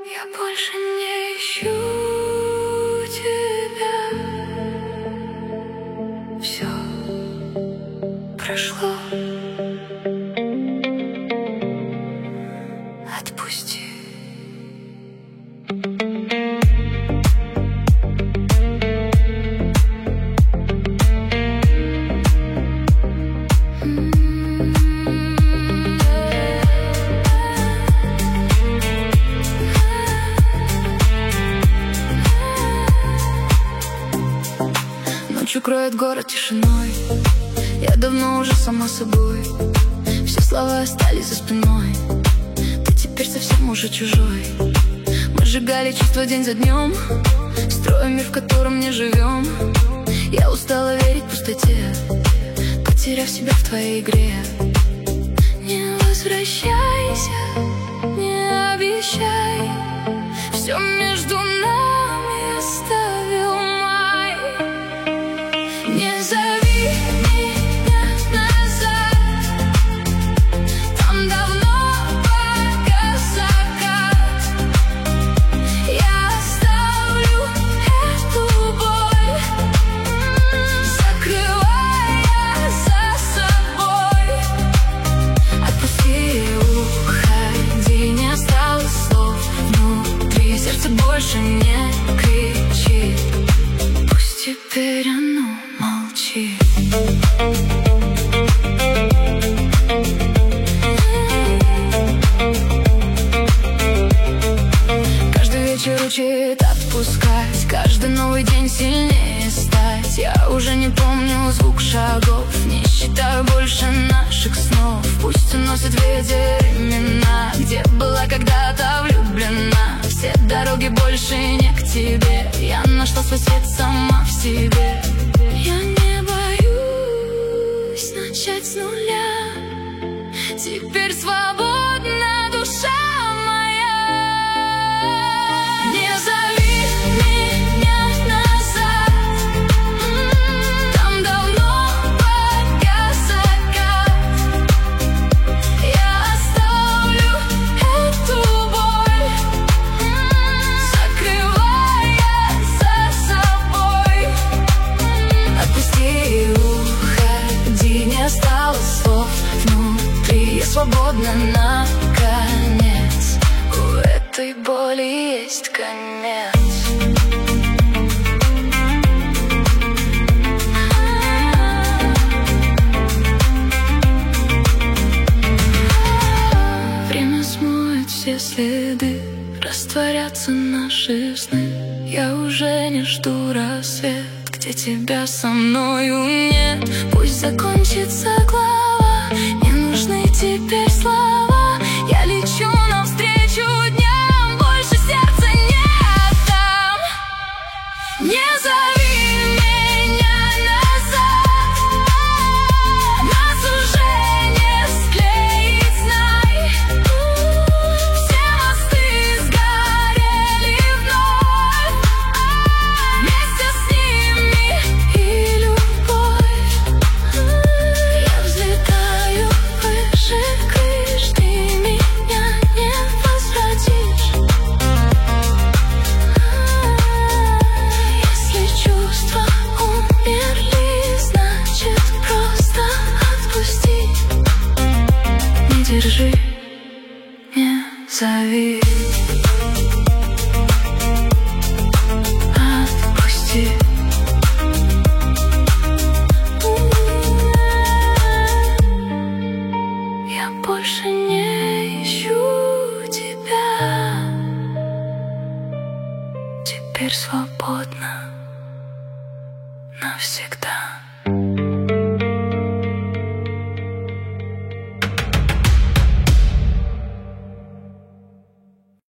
Я больше не ищу тебя. Все прошло. Отпусти. Ночью кроет город тишиной. Я давно уже сама собой. Все слова остались за спиной. Ты теперь совсем уже чужой. Мы сжигали чувства день за днем, строя мир, в котором не живем. Я устала верить пустоте, потеряв себя в твоей игре. Не возвращайся, не обещай. Все между нами оставил май. Не зови меня назад, там давно погас закат. Я оставлю эту боль, закрывая за собой. Отпусти, уходи, не осталось слов внутри. Сердце больше не кричит, пусть теперь оно молчит. Каждый вечер учит отпускать, каждый новый день сильнее стать. Я уже не помню звук шагов, не считаю больше наших снов. Пусть уносит ветер имена, где была когда-то влюблена. Все дороги больше не к тебе, я нашла свой свет сама в себе. Я не боюсь начать с нуля, теперь свободна душа моя. Не зови меня назад, там давно погас закат. Я оставлю эту боль, закрывая за собой. Отпусти, уходи, не осталось слов внутри. Я свободна наконец, у этой боли есть конец. Время смоет все следы, растворятся наши сны. Я уже не жду рассвет, где тебя со мною нет. Пусть закончится глава, не нужны теперь слова. Я лечу навстречу дням, больше сердца не отдам. Не зови меня назад, нас уже не склеить, знай. Все мосты сгорели вновь, вместе с ними и любовь. Я взлетаю выше крыш, ты меня не возвратишь. Если чувства умерли, значит просто отпусти. Не держи, не зови. Отпусти. Я больше не ищу тебя, теперь свободна навсегда.